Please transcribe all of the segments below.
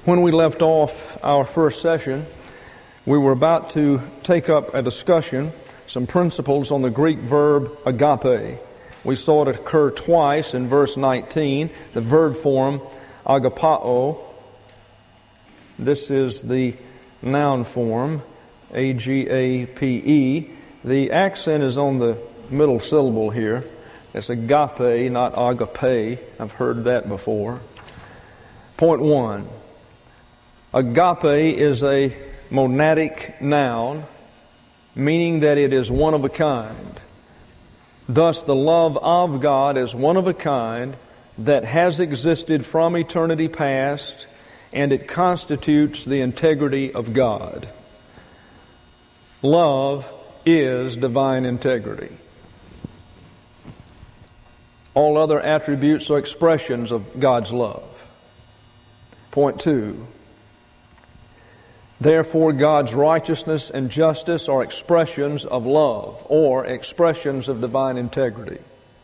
When we left off our first session, we were about to take up a discussion, some principles on the Greek verb agape. We saw it occur twice in verse 19, the verb form agapao. This is the noun form, A-G-A-P-E. The accent is on the middle syllable here. It's agape, not agape. I've heard that before. Point one. Agape is a monadic noun, meaning that it is one of a kind. Thus, the love of God is one of a kind that has existed from eternity past, and it constitutes the integrity of God. Love is divine integrity. All other attributes are expressions of God's love. Point two. Therefore, God's righteousness and justice are expressions of love, or expressions of divine integrity.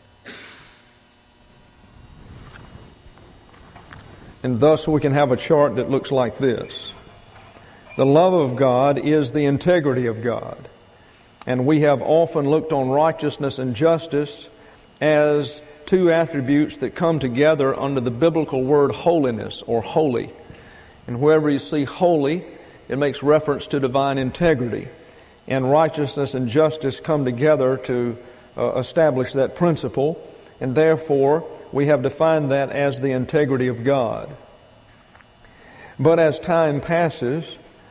And thus we can have a chart that looks like this. The love of God is the integrity of God. And we have often looked on righteousness and justice as two attributes that come together under the biblical word holiness, or holy. And wherever you see holy, it makes reference to divine integrity. And righteousness and justice come together to establish that principle. And therefore, we have defined that as the integrity of God. But as time passes,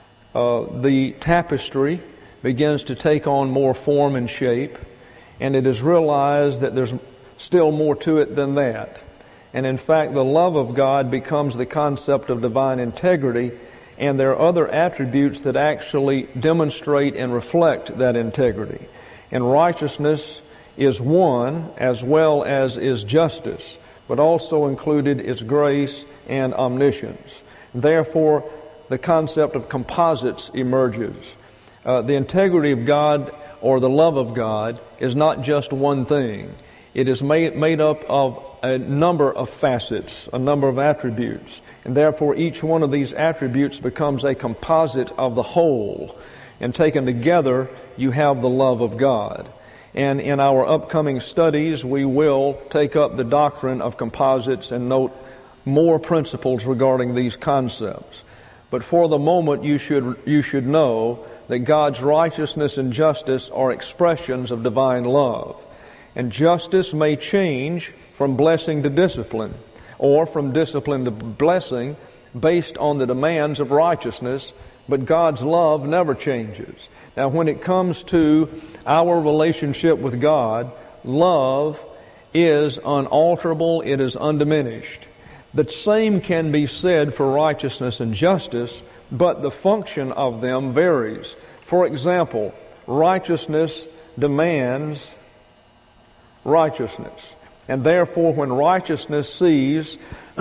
the tapestry begins to take on more form and shape. And it is realized that there's still more to it than that. And in fact, the love of God becomes the concept of divine integrity. And there are other attributes that actually demonstrate and reflect that integrity. And righteousness is one, as well as is justice, but also included is grace and omniscience. Therefore, the concept of composites emerges. The integrity of God, or the love of God, is not just one thing. It is made up of a number of facets, a number of attributes. And therefore, each one of these attributes becomes a composite of the whole. And taken together, you have the love of God. And in our upcoming studies, we will take up the doctrine of composites and note more principles regarding these concepts. But for the moment, you should know that God's righteousness and justice are expressions of divine love. And justice may change from blessing to discipline, or from discipline to blessing based on the demands of righteousness, but God's love never changes. Now, when it comes to our relationship with God, love is unalterable, it is undiminished. The same can be said for righteousness and justice, but the function of them varies. For example, righteousness demands righteousness. And therefore, when righteousness sees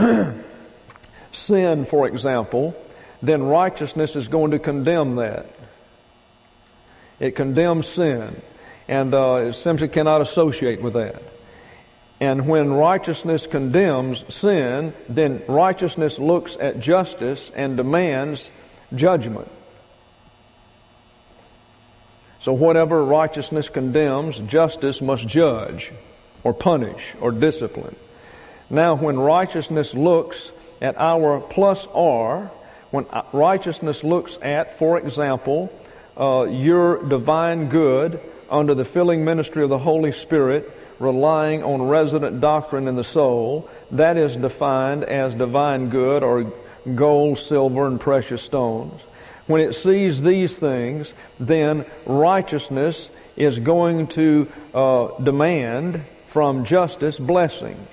sin, for example, then righteousness is going to condemn that. It condemns sin, and it simply cannot associate with that. And when righteousness condemns sin, then righteousness looks at justice and demands judgment. So whatever righteousness condemns, justice must judge, or punish, or discipline. Now, when righteousness looks at our plus R, when righteousness looks at, for example, your divine good under the filling ministry of the Holy Spirit, relying on resident doctrine in the soul, that is defined as divine good, or gold, silver, and precious stones. When it sees these things, then righteousness is going to demand from justice blessing.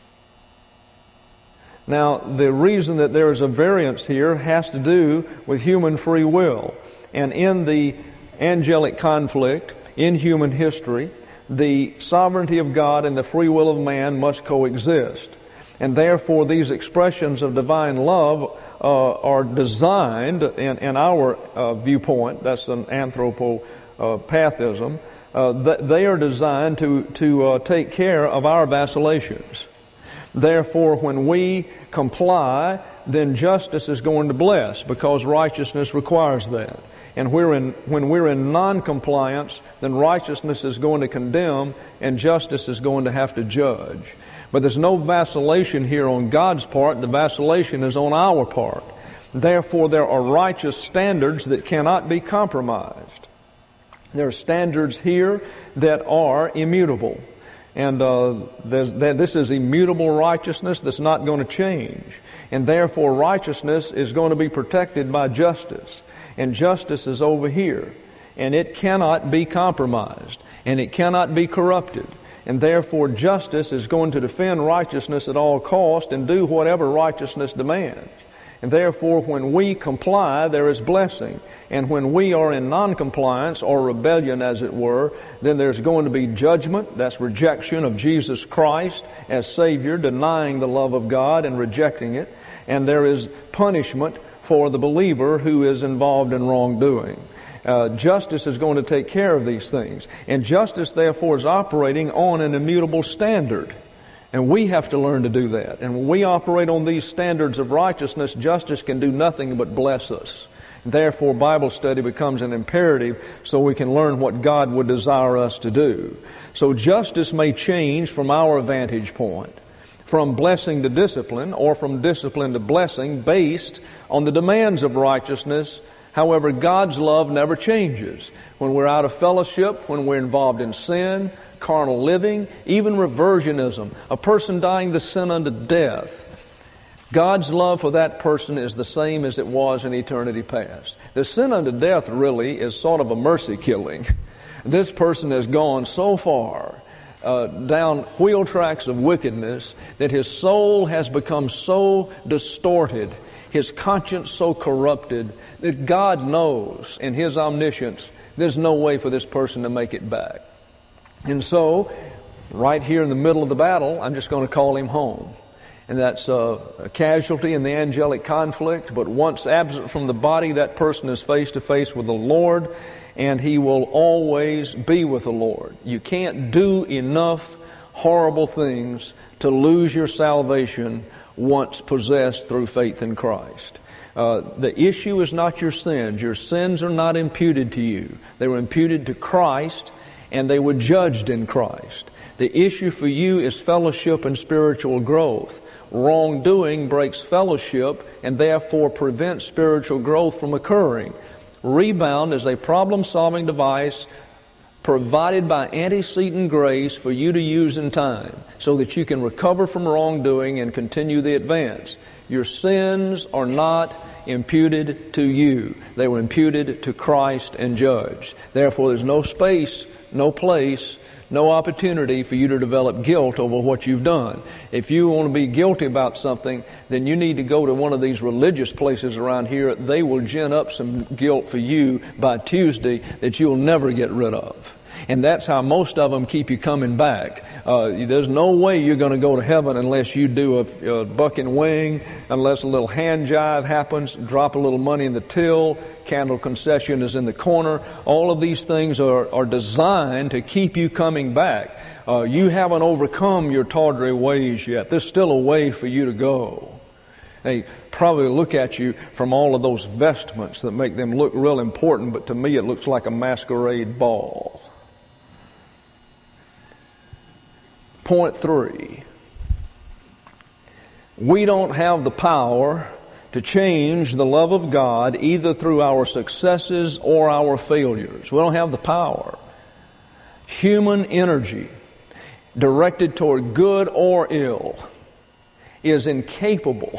Now, the reason that there is a variance here has to do with human free will. And in the angelic conflict in human history, the sovereignty of God and the free will of man must coexist. And therefore, these expressions of divine love are designed, in our viewpoint, that's an anthropopathism, they are designed to take care of our vacillations. Therefore, when we comply then justice is going to bless, because righteousness requires that. And when we're in non-compliance, then righteousness is going to condemn and justice is going to have to judge. But there's no vacillation here on God's part. The vacillation is on our part. Therefore, there are righteous standards that cannot be compromised. There are standards here that are immutable. And this is immutable righteousness that's not going to change. And therefore, righteousness is going to be protected by justice. And justice is over here. And it cannot be compromised. And it cannot be corrupted. And therefore, justice is going to defend righteousness at all cost and do whatever righteousness demands. And therefore, when we comply, there is blessing. And when we are in non-compliance or rebellion, as it were, then there's going to be judgment. That's rejection of Jesus Christ as Savior, denying the love of God and rejecting it. And there is punishment for the believer who is involved in wrongdoing. Justice is going to take care of these things. And justice, therefore, is operating on an immutable standard. And we have to learn to do that. And when we operate on these standards of righteousness, justice can do nothing but bless us. Therefore, Bible study becomes an imperative so we can learn what God would desire us to do. So justice may change from our vantage point, from blessing to discipline, or from discipline to blessing, based on the demands of righteousness. However, God's love never changes. When we're out of fellowship, when we're involved in sin, carnal living, even reversionism, a person dying the sin unto death, God's love for that person is the same as it was in eternity past. The sin unto death really is sort of a mercy killing. This person has gone so far down wheel tracks of wickedness that his soul has become so distorted, his conscience so corrupted, that God knows in His omniscience there's no way for this person to make it back. And so, right here in the middle of the battle, I'm just going to call him home. And that's a casualty in the angelic conflict, but once absent from the body, that person is face to face with the Lord, and he will always be with the Lord. You can't do enough horrible things to lose your salvation once possessed through faith in Christ. The issue is not your sins. Your sins are not imputed to you. They were imputed to Christ, and they were judged in Christ. The issue for you is fellowship and spiritual growth. Wrongdoing breaks fellowship and therefore prevents spiritual growth from occurring. Rebound is a problem-solving device provided by antecedent grace for you to use in time so that you can recover from wrongdoing and continue the advance. Your sins are not imputed to you. They were imputed to Christ and judged. Therefore, there's no space, no place, no opportunity for you to develop guilt over what you've done. If you want to be guilty about something, then you need to go to one of these religious places around here. They will gin up some guilt for you by Tuesday that you'll never get rid of. And that's how most of them keep you coming back. There's no way you're going to go to heaven unless you do a buck and wing, unless a little hand jive happens, drop a little money in the till, candle concession is in the corner. All of these things are designed to keep you coming back. You haven't overcome your tawdry ways yet. There's still a way for you to go. They probably look at you from all of those vestments that make them look real important, but to me it looks like a masquerade ball. Point 3. We don't have the power to change the love of God either through our successes or our failures. We don't have the power. Human energy directed toward good or ill is incapable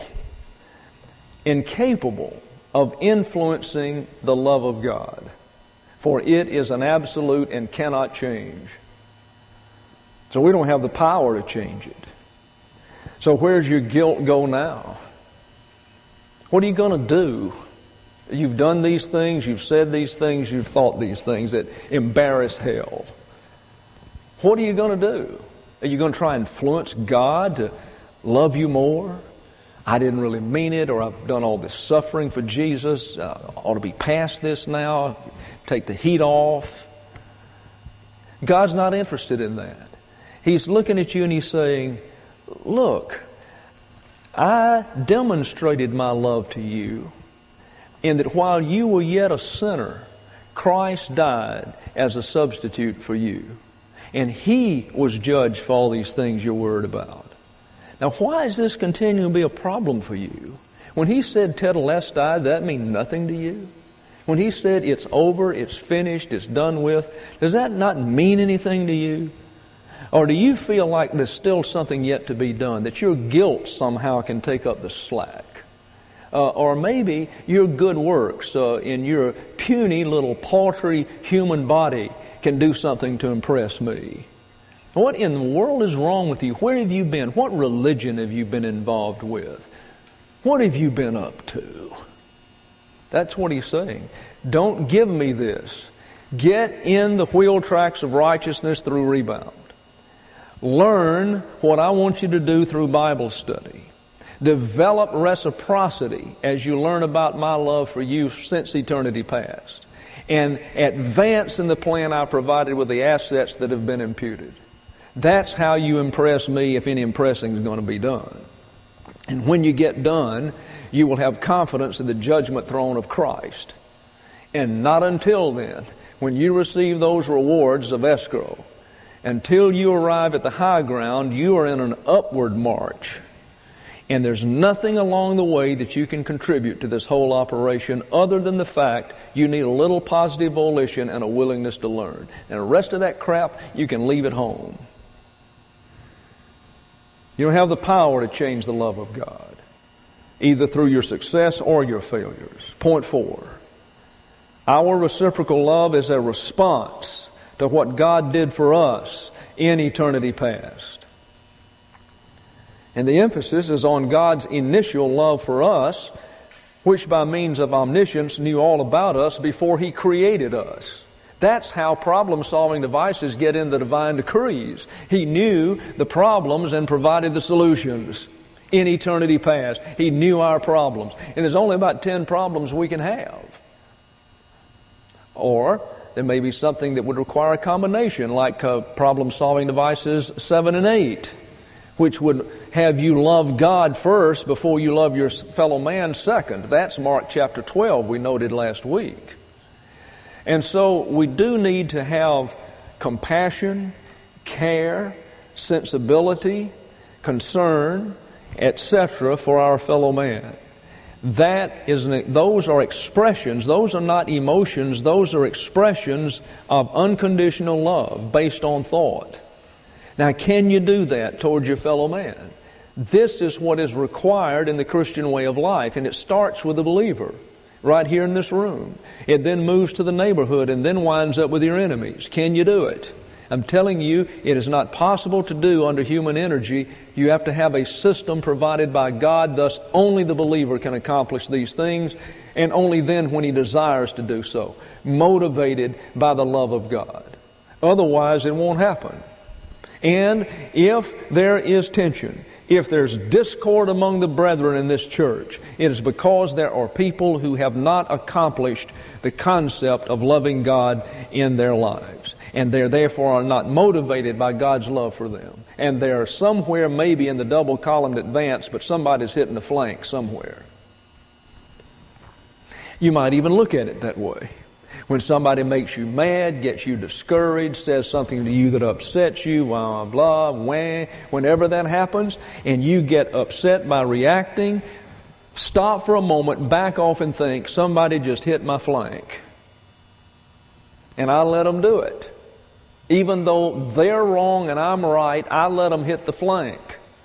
of influencing the love of God, for it is an absolute and cannot change. So we don't have the power to change it. So where's your guilt go now? What are you going to do? You've done these things, you've said these things, you've thought these things that embarrass hell. What are you going to do? Are you going to try and influence God to love you more? I didn't really mean it, or I've done all this suffering for Jesus. I ought to be past this now. Take the heat off. God's not interested in that. He's looking at you and He's saying, look, I demonstrated my love to you in that while you were yet a sinner, Christ died as a substitute for you. And He was judged for all these things you're worried about. Now, why is this continuing to be a problem for you? When He said tetelestai, does that mean nothing to you? When He said it's over, it's finished, it's done with, does that not mean anything to you? Or do you feel like there's still something yet to be done, that your guilt somehow can take up the slack? Or maybe your good works in your puny little paltry human body can do something to impress me. What in the world is wrong with you? Where have you been? What religion have you been involved with? What have you been up to? That's what He's saying. Don't give me this. Get in the wheel tracks of righteousness through rebound. Learn what I want you to do through Bible study. Develop reciprocity as you learn about my love for you since eternity past. And advance in the plan I provided with the assets that have been imputed. That's how you impress me if any impressing is going to be done. And when you get done, you will have confidence in the judgment throne of Christ. And not until then, when you receive those rewards of escrow, until you arrive at the high ground, you are in an upward march. And there's nothing along the way that you can contribute to this whole operation other than the fact you need a little positive volition and a willingness to learn. And the rest of that crap, you can leave at home. You don't have the power to change the love of God, either through your success or your failures. Point 4. Our reciprocal love is a response to what God did for us in eternity past. And the emphasis is on God's initial love for us, which by means of omniscience knew all about us before He created us. That's how problem-solving devices get in the divine decrees. He knew the problems and provided the solutions in eternity past. He knew our problems. And there's only about 10 problems we can have. Or there may be something that would require a combination, like problem-solving devices 7 and 8, which would have you love God first before you love your fellow man second. That's Mark chapter 12 we noted last week. And so we do need to have compassion, care, sensibility, concern, etc. for our fellow man. Those are expressions, those are not emotions, those are expressions of unconditional love based on thought. Now, can you do that toward your fellow man? This is what is required in the Christian way of life, and it starts with the believer right here in this room. It then moves to the neighborhood and then winds up with your enemies. Can you do it? I'm telling you, it is not possible to do under human energy. You have to have a system provided by God. Thus, only the believer can accomplish these things, and only then when he desires to do so, motivated by the love of God. Otherwise, it won't happen. And if there is tension, if there's discord among the brethren in this church, it is because there are people who have not accomplished the concept of loving God in their lives. And they therefore are not motivated by God's love for them. And they are somewhere maybe in the double-columned advance, but somebody's hitting the flank somewhere. You might even look at it that way. When somebody makes you mad, gets you discouraged, says something to you that upsets you, blah, blah, wah, whenever that happens, and you get upset by reacting, stop for a moment, back off and think, somebody just hit my flank. And I let them do it. Even though they're wrong and I'm right, I let them hit the flank.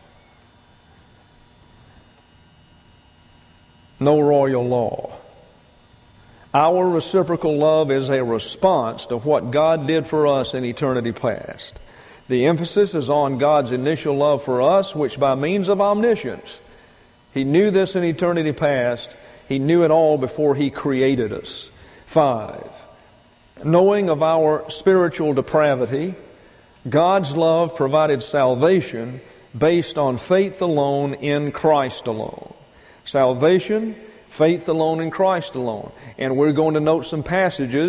No royal law. Our reciprocal love is a response to what God did for us in eternity past. The emphasis is on God's initial love for us, which by means of omniscience, He knew this in eternity past. He knew it all before He created us. 5. Knowing of our spiritual depravity, God's love provided salvation based on faith alone in Christ alone. Salvation, faith alone in Christ alone. And we're going to note some passages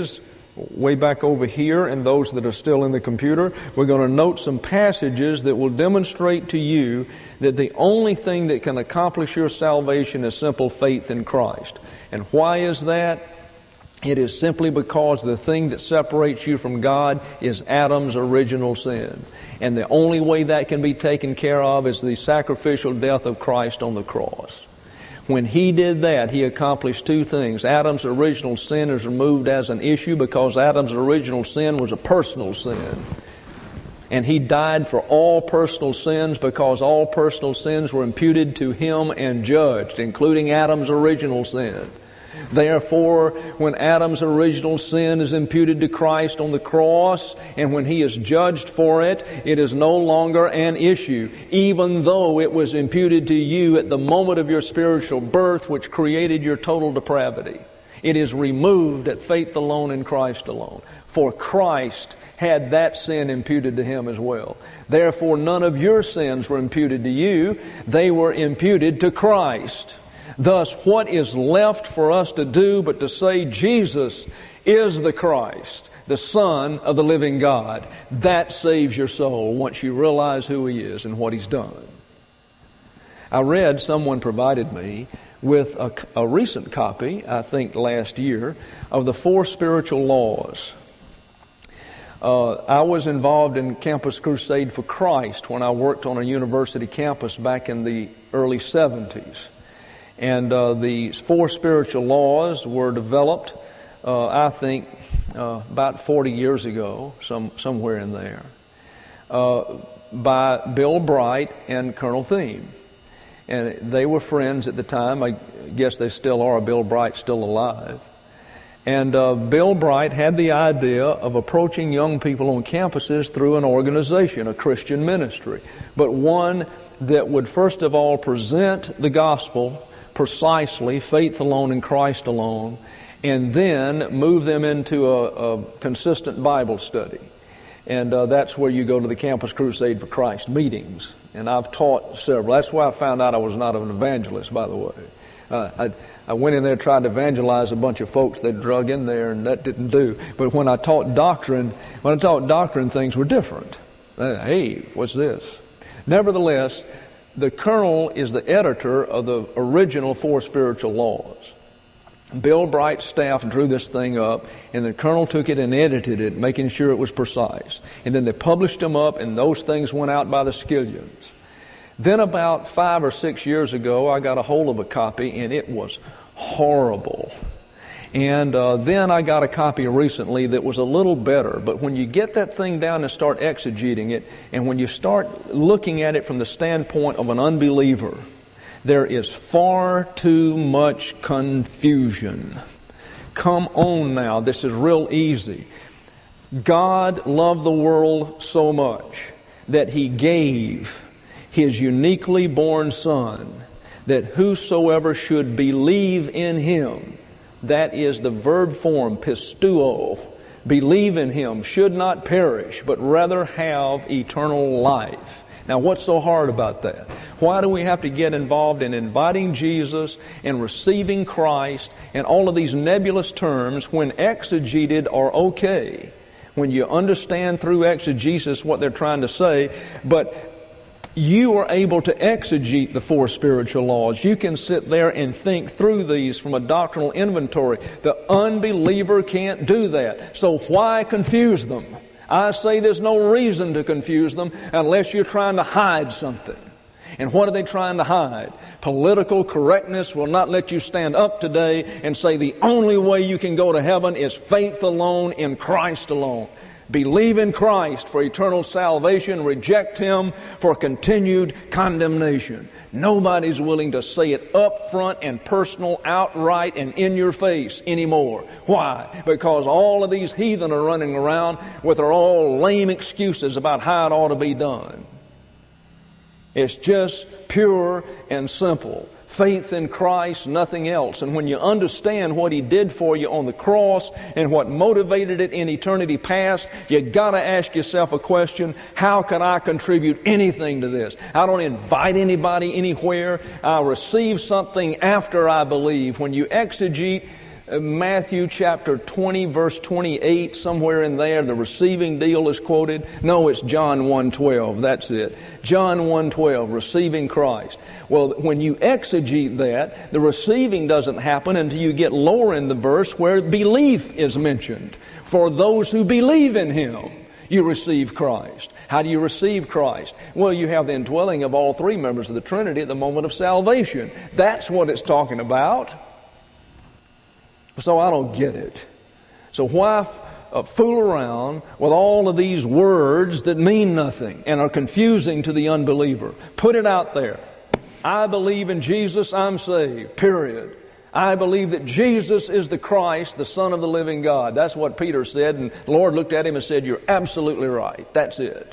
way back over here, and those that are still in the computer, we're going to note some passages that will demonstrate to you that the only thing that can accomplish your salvation is simple faith in Christ. And why is that? It is simply because the thing that separates you from God is Adam's original sin. And the only way that can be taken care of is the sacrificial death of Christ on the cross. When He did that, He accomplished two things. Adam's original sin is removed as an issue because Adam's original sin was a personal sin. And He died for all personal sins because all personal sins were imputed to Him and judged, including Adam's original sin. Therefore, when Adam's original sin is imputed to Christ on the cross, and when He is judged for it, it is no longer an issue, even though it was imputed to you at the moment of your spiritual birth, which created your total depravity. It is removed at faith alone in Christ alone. For Christ had that sin imputed to Him as well. Therefore, none of your sins were imputed to you. They were imputed to Christ. Thus, what is left for us to do but to say Jesus is the Christ, the Son of the living God? That saves your soul once you realize who He is and what He's done. I read, someone provided me with a recent copy, I think last year, of the 4 spiritual laws. I was involved in Campus Crusade for Christ when I worked on a university campus back in the early 70s. And these 4 spiritual laws were developed, I think, about 40 years ago, somewhere in there, by Bill Bright and Colonel Thiem. And they were friends at the time. I guess they still are. Bill Bright's still alive. And Bill Bright had the idea of approaching young people on campuses through an organization, a Christian ministry, but one that would first of all present the gospel precisely, faith alone in Christ alone, and then move them into a consistent Bible study. And that's where you go to the Campus Crusade for Christ meetings. And I've taught several. That's why I found out I was not an evangelist, by the way. I went in there and tried to evangelize a bunch of folks that drug in there, and that didn't do. But when I taught doctrine, things were different. Hey, what's this? Nevertheless, the colonel is the editor of the original 4 spiritual laws. Bill Bright's staff drew this thing up, and the colonel took it and edited it, making sure it was precise. And then they published them up, and those things went out by the skillions. Then about 5 or 6 years ago, I got a hold of a copy, and it was horrible. And then I got a copy recently that was a little better. But when you get that thing down and start exegeting it, and when you start looking at it from the standpoint of an unbeliever, there is far too much confusion. Come on now, this is real easy. God loved the world so much that He gave His uniquely born Son, that whosoever should believe in Him, that is the verb form, pisteuo, believe in Him, should not perish, but rather have eternal life. Now, what's so hard about that? Why do we have to get involved in inviting Jesus and receiving Christ and all of these nebulous terms when exegeted are okay, when you understand through exegesis what they're trying to say, but you are able to exegete the 4 spiritual laws. You can sit there and think through these from a doctrinal inventory. The unbeliever can't do that. So why confuse them? I say there's no reason to confuse them unless you're trying to hide something. And what are they trying to hide? Political correctness will not let you stand up today and say the only way you can go to heaven is faith alone in Christ alone. Believe in Christ for eternal salvation. Reject Him for continued condemnation. Nobody's willing to say it up front and personal, outright, and in your face anymore. Why? Because all of these heathen are running around with their all lame excuses about how it ought to be done. It's just pure and simple. Faith in Christ, nothing else. And when you understand what He did for you on the cross and what motivated it in eternity past, you got to ask yourself a question: how can I contribute anything to this? I don't invite anybody anywhere. I receive something after I believe. When you exegete Matthew chapter 20, verse 28, somewhere in there, the receiving deal is quoted. No, it's John 1:12. That's it. John 1:12, receiving Christ. Well, when you exegete that, the receiving doesn't happen until you get lower in the verse where belief is mentioned. For those who believe in Him, you receive Christ. How do you receive Christ? Well, you have the indwelling of all three members of the Trinity at the moment of salvation. That's what it's talking about. So I don't get it. So why fool around with all of these words that mean nothing and are confusing to the unbeliever? Put it out there. I believe in Jesus, I'm saved, period. I believe that Jesus is the Christ, the Son of the living God. That's what Peter said, and the Lord looked at him and said, you're absolutely right. That's it.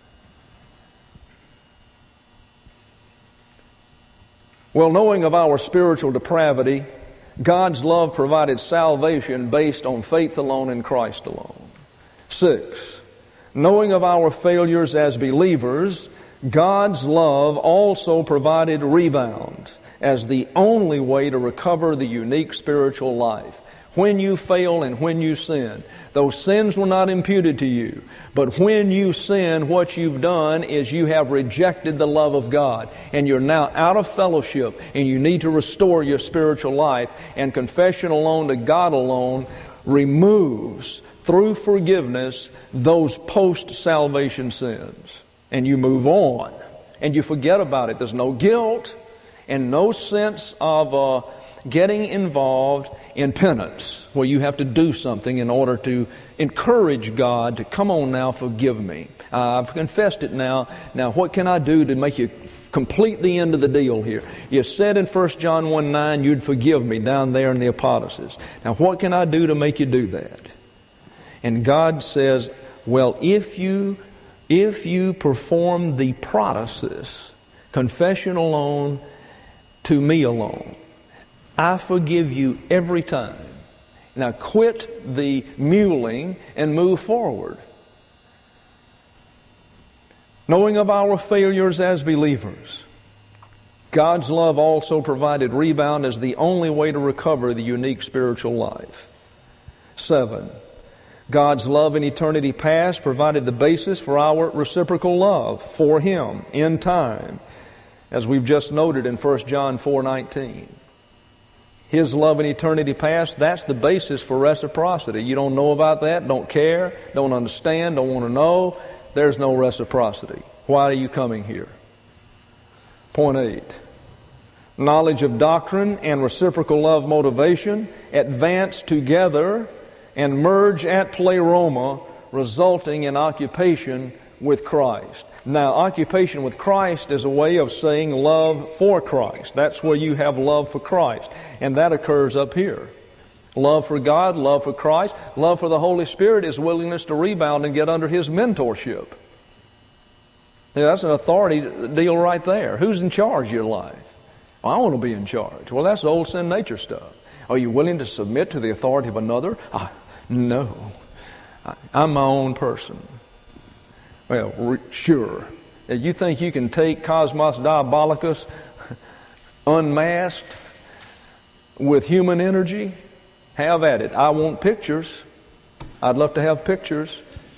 Well, knowing of our spiritual depravity, God's love provided salvation based on faith alone in Christ alone. 6, knowing of our failures as believers, God's love also provided rebound as the only way to recover the unique spiritual life. When you fail and when you sin, those sins were not imputed to you. But when you sin, what you've done is you have rejected the love of God. And you're now out of fellowship, and you need to restore your spiritual life. And confession alone to God alone removes, through forgiveness, those post-salvation sins. And you move on, and you forget about it. There's no guilt and no sense of getting involved in penance, where you have to do something in order to encourage God to come on now, forgive me. I've confessed it now. Now what can I do to make you complete the end of the deal here? You said in 1 John 1:9 you'd forgive me down there in the Apostles. Now what can I do to make you do that? And God says, well, if you perform the process, confession alone, to me alone, I forgive you every time. Now quit the muling and move forward. Knowing of our failures as believers, God's love also provided rebound as the only way to recover the unique spiritual life. 7, God's love in eternity past provided the basis for our reciprocal love for Him in time, as we've just noted in 1 John 4:19. His love in eternity past, that's the basis for reciprocity. You don't know about that, don't care, don't understand, don't want to know, there's no reciprocity. Why are you coming here? Point 8. Knowledge of doctrine and reciprocal love motivation advance together and merge at pleroma, resulting in occupation with Christ. Now, occupation with Christ is a way of saying love for Christ. That's where you have love for Christ. And that occurs up here. Love for God, love for Christ, love for the Holy Spirit is willingness to rebound and get under His mentorship. Now, that's an authority deal right there. Who's in charge of your life? Well, I want to be in charge. Well, that's old sin nature stuff. Are you willing to submit to the authority of another? No. I'm my own person. Well, sure. You think you can take Cosmos Diabolicus unmasked with human energy? Have at it. I want pictures. I'd love to have pictures.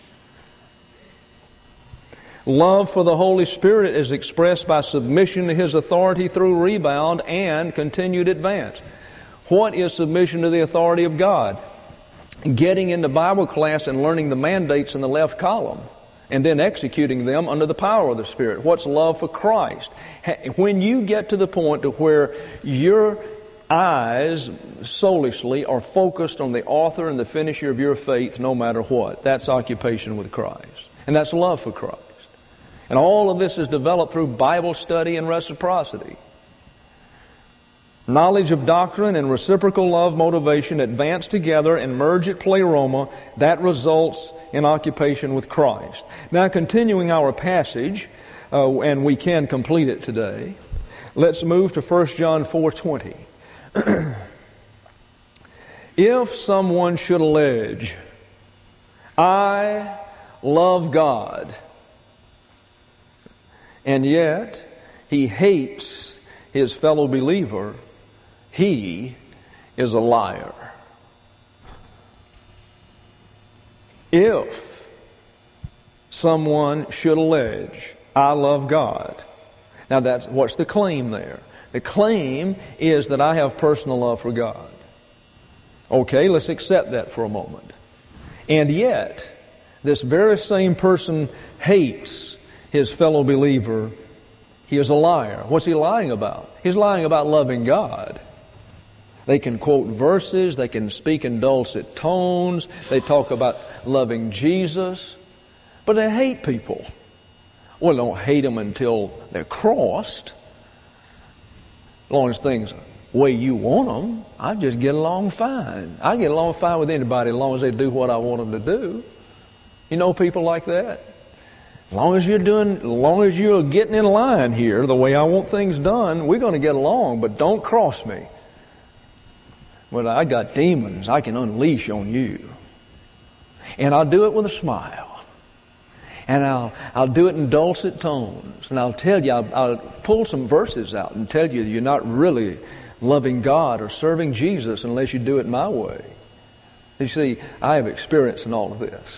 Love for the Holy Spirit is expressed by submission to His authority through rebound and continued advance. What is submission to the authority of God? Getting into Bible class and learning the mandates in the left column, and then executing them under the power of the Spirit. What's love for Christ? When you get to the point to where your eyes soulishly are focused on the author and the finisher of your faith no matter what, that's occupation with Christ. And that's love for Christ. And all of this is developed through Bible study and reciprocity. Knowledge of doctrine and reciprocal love motivation advance together and merge at pleroma. That results in occupation with Christ. Now, continuing our passage, and we can complete it today, let's move to 1 John 4:20. If someone should allege, I love God, and yet he hates his fellow believer, he is a liar. If someone should allege, I love God. Now what's the claim there? The claim is that I have personal love for God. Okay, let's accept that for a moment. And yet, this very same person hates his fellow believer. He is a liar. What's he lying about? He's lying about loving God. They can quote verses, they can speak in dulcet tones, they talk about loving Jesus, but they hate people. Well, they don't hate them until they're crossed. As long as things are the way you want them, I just get along fine. I get along fine with anybody as long as they do what I want them to do. You know people like that? As long as you're getting in line here the way I want things done, we're going to get along, but don't cross me. Well, I got demons I can unleash on you. And I'll do it with a smile. And I'll do it in dulcet tones. And I'll tell you, I'll pull some verses out and tell you you're not really loving God or serving Jesus unless you do it my way. You see, I have experience in all of this.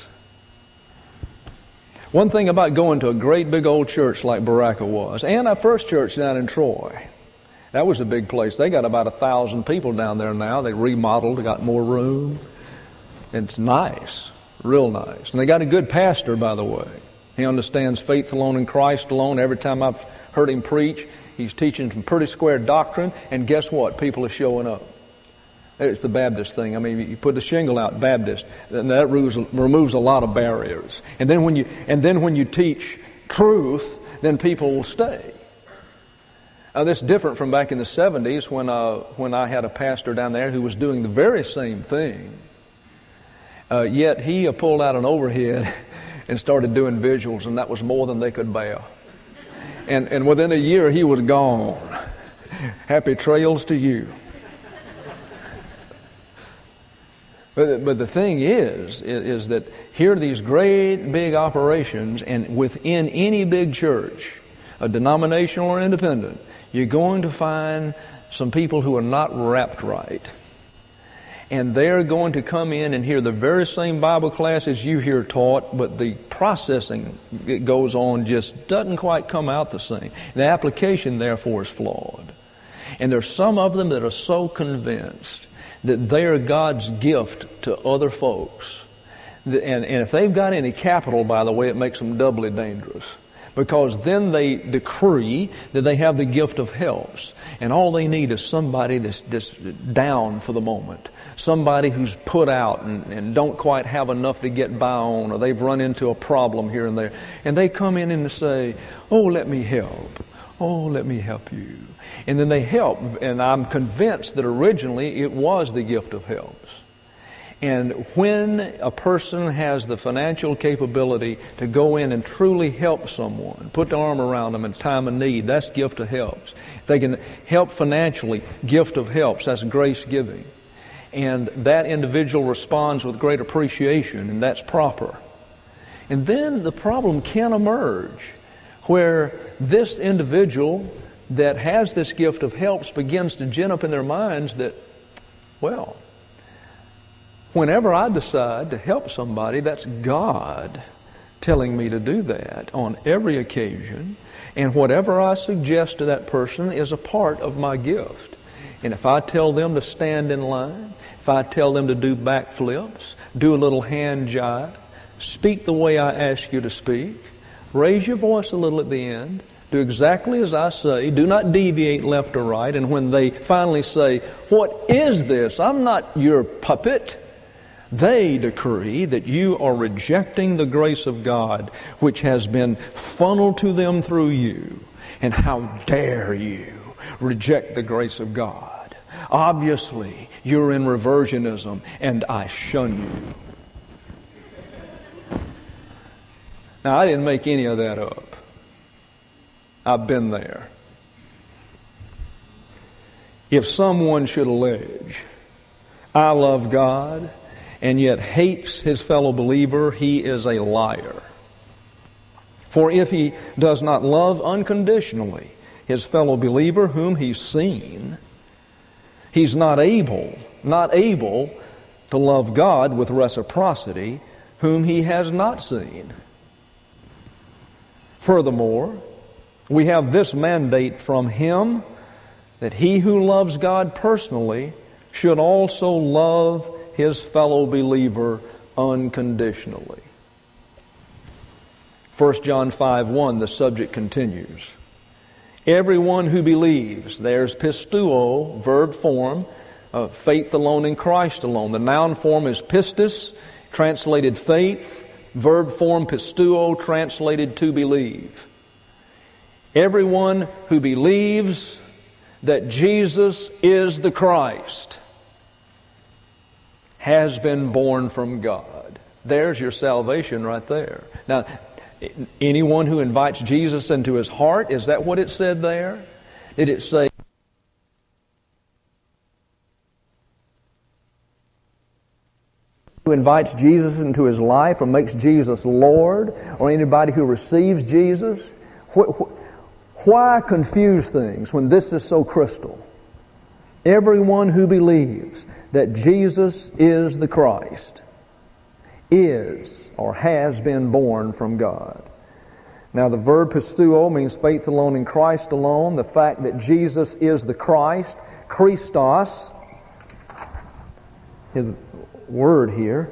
One thing about going to a great big old church like Baraka was, and our first church down in Troy, that was a big place. They got about 1,000 people down there now. They remodeled, got more room. It's nice. Real nice. And they got a good pastor, by the way. He understands faith alone in Christ alone. Every time I've heard him preach, he's teaching some pretty square doctrine. And guess what? People are showing up. It's the Baptist thing. I mean, you put the shingle out, Baptist, and that removes a lot of barriers. And then when you teach truth, then people will stay. That's different from back in the 70s when I had a pastor down there who was doing the very same thing. Yet he pulled out an overhead and started doing visuals, and that was more than they could bear. And within a year, he was gone. Happy trails to you. But the thing is that here are these great big operations, and within any big church, a denominational or independent, you're going to find some people who are not wrapped right. And they're going to come in and hear the very same Bible classes you hear taught, but the processing that goes on just doesn't quite come out the same. The application, therefore, is flawed. And there's some of them that are so convinced that they are God's gift to other folks. And if they've got any capital, by the way, it makes them doubly dangerous. Because then they decree that they have the gift of helps. And all they need is somebody that's down for the moment. Somebody who's put out and don't quite have enough to get by on, or they've run into a problem here and there. And they come in and say, oh, let me help. Oh, let me help you. And then they help. And I'm convinced that originally it was the gift of helps. And when a person has the financial capability to go in and truly help someone, put the arm around them in time of need, that's gift of helps. If they can help financially, gift of helps, that's grace giving. And that individual responds with great appreciation, and that's proper. And then the problem can emerge where this individual that has this gift of helps begins to gin up in their minds that, well, whenever I decide to help somebody, that's God telling me to do that on every occasion. And whatever I suggest to that person is a part of my gift. And if I tell them to stand in line, if I tell them to do backflips, do a little hand jive, speak the way I ask you to speak, raise your voice a little at the end, do exactly as I say, do not deviate left or right. And when they finally say, what is this? I'm not your puppet. They decree that you are rejecting the grace of God which has been funneled to them through you. And how dare you reject the grace of God? Obviously, you're in reversionism, and I shun you. Now, I didn't make any of that up. I've been there. If someone should allege, I love God, and yet hates his fellow believer, he is a liar. For if he does not love unconditionally his fellow believer whom he's seen, he's not able to love God with reciprocity whom he has not seen. Furthermore, we have this mandate from him, that he who loves God personally should also love his fellow believer unconditionally. 1 John 5:1, the subject continues. Everyone who believes, there's pisteuo, verb form, faith alone in Christ alone. The noun form is pistis, translated faith, verb form pisteuo, translated to believe. Everyone who believes that Jesus is the Christ has been born from God. There's your salvation right there. Now, anyone who invites Jesus into his heart, is that what it said there? Did it say who invites Jesus into his life or makes Jesus Lord, or anybody who receives Jesus? Why confuse things when this is so crystal? Everyone who believes that Jesus is the Christ is or has been born from God. Now the verb pisteuo means faith alone in Christ alone. The fact that Jesus is the Christ, Christos, his word here,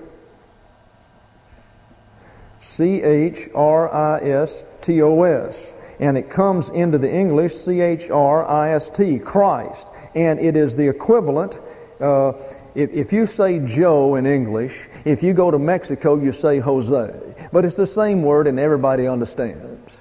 C-H-R-I-S-T-O-S. And it comes into the English C-H-R-I-S-T, Christ. And it is the equivalent. If you say Joe in English, if you go to Mexico, you say Jose. But it's the same word and everybody understands.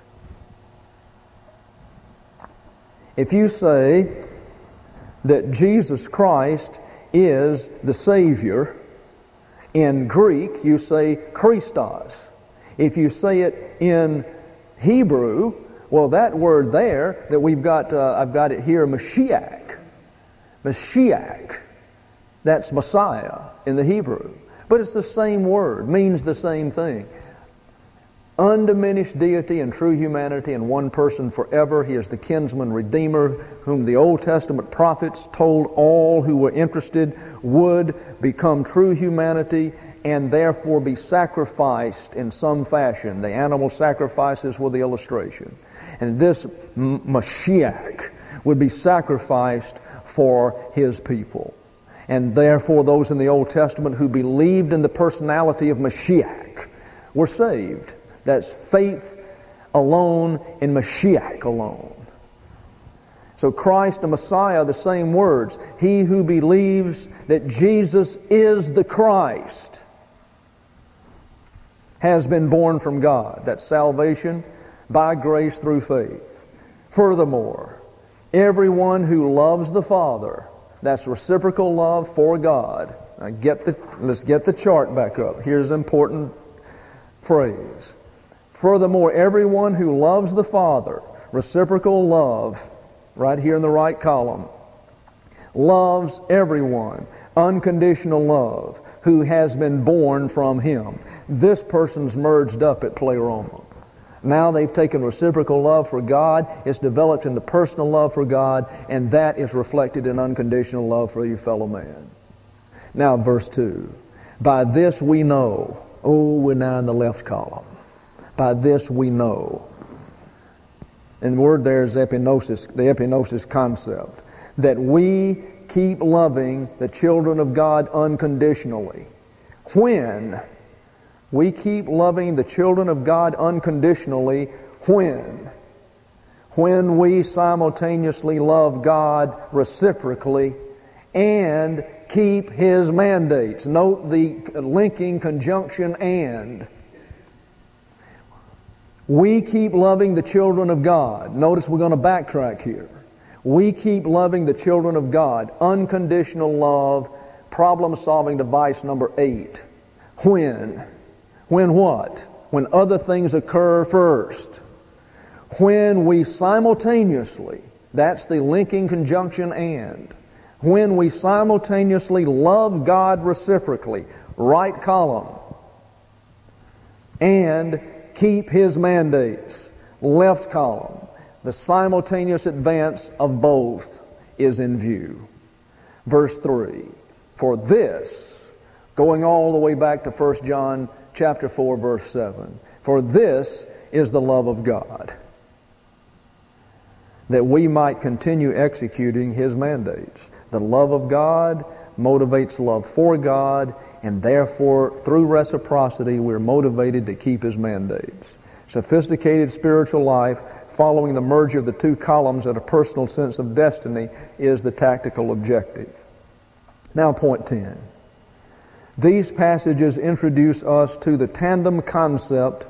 If you say that Jesus Christ is the Savior, in Greek you say Christos. If you say it in Hebrew, well, that word there that we've got, I've got it here, Mashiach. Mashiach. That's Messiah in the Hebrew. But it's the same word, means the same thing. Undiminished deity and true humanity in one person forever. He is the kinsman redeemer whom the Old Testament prophets told all who were interested would become true humanity and therefore be sacrificed in some fashion. The animal sacrifices were the illustration. And this Mashiach would be sacrificed for his people. And therefore those in the Old Testament who believed in the personality of Mashiach were saved. That's faith alone in Mashiach alone. So Christ and Messiah, the same words. He who believes that Jesus is the Christ has been born from God. That's salvation by grace through faith. Furthermore, everyone who loves the Father, that's reciprocal love for God. Now let's get the chart back up. Here's an important phrase. Furthermore, everyone who loves the Father, reciprocal love, right here in the right column, loves everyone, unconditional love, who has been born from Him. This person's merged up at Pleroma. Now they've taken reciprocal love for God, it's developed into personal love for God, and that is reflected in unconditional love for your fellow man. Now verse 2. By this we know. Oh, we're now in the left column. By this we know. And the word there is epinosis, the epinosis concept. That we keep loving the children of God unconditionally. When we keep loving the children of God unconditionally, when we simultaneously love God reciprocally and keep His mandates. Note the linking conjunction and. We keep loving the children of God. Notice we're going to backtrack here. We keep loving the children of God. Unconditional love, problem-solving device number 8. When? When what? When other things occur first. When we simultaneously, that's the linking conjunction and. When we simultaneously love God reciprocally, right column, and keep His mandates, left column. The simultaneous advance of both is in view. Verse 3. For this going all the way back to 1 John chapter 4, verse 7. For this is the love of God, that we might continue executing His mandates. The love of God motivates love for God, and therefore, through reciprocity, we're motivated to keep His mandates. Sophisticated spiritual life, following the merger of the two columns and a personal sense of destiny, is the tactical objective. Now, point 10. These passages introduce us to the tandem concept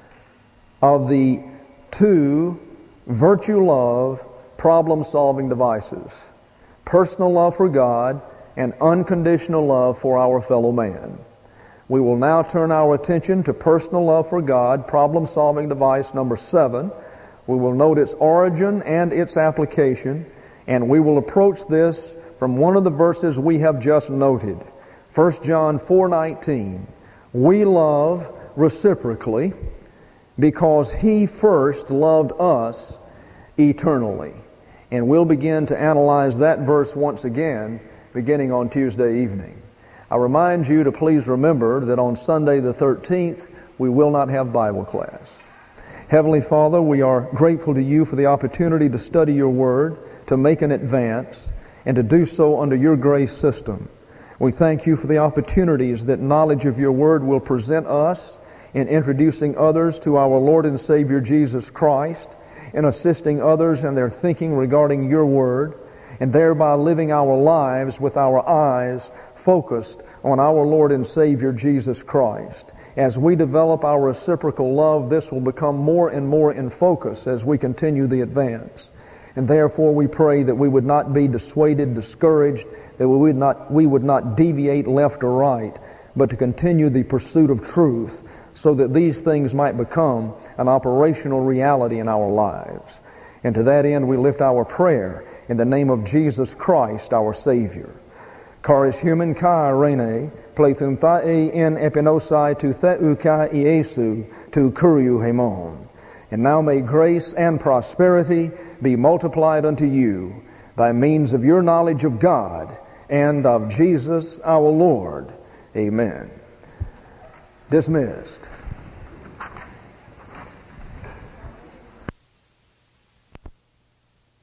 of the two virtue love problem-solving devices: personal love for God and unconditional love for our fellow man. We will now turn our attention to personal love for God, problem-solving device number 7. We will note its origin and its application, and we will approach this from one of the verses we have just noted. 1 John 4:19. We love reciprocally because He first loved us eternally. And we'll begin to analyze that verse once again beginning on Tuesday evening. I remind you to please remember that on Sunday the 13th we will not have Bible class. Heavenly Father, we are grateful to You for the opportunity to study Your Word, to make an advance, and to do so under Your grace system. We thank You for the opportunities that knowledge of Your Word will present us in introducing others to our Lord and Savior Jesus Christ, in assisting others in their thinking regarding Your Word, and thereby living our lives with our eyes focused on our Lord and Savior Jesus Christ. As we develop our reciprocal love, this will become more and more in focus as we continue the advance. And therefore we pray that we would not be dissuaded, discouraged, that we would not deviate left or right, but to continue the pursuit of truth so that these things might become an operational reality in our lives. And to that end we lift our prayer in the name of Jesus Christ, our Savior. Charis human kai rene, plethum thae in epinosai tu theu kai iesu tu kuriu hemon. And now may grace and prosperity be multiplied unto you by means of your knowledge of God and of Jesus our Lord. Amen. Dismissed.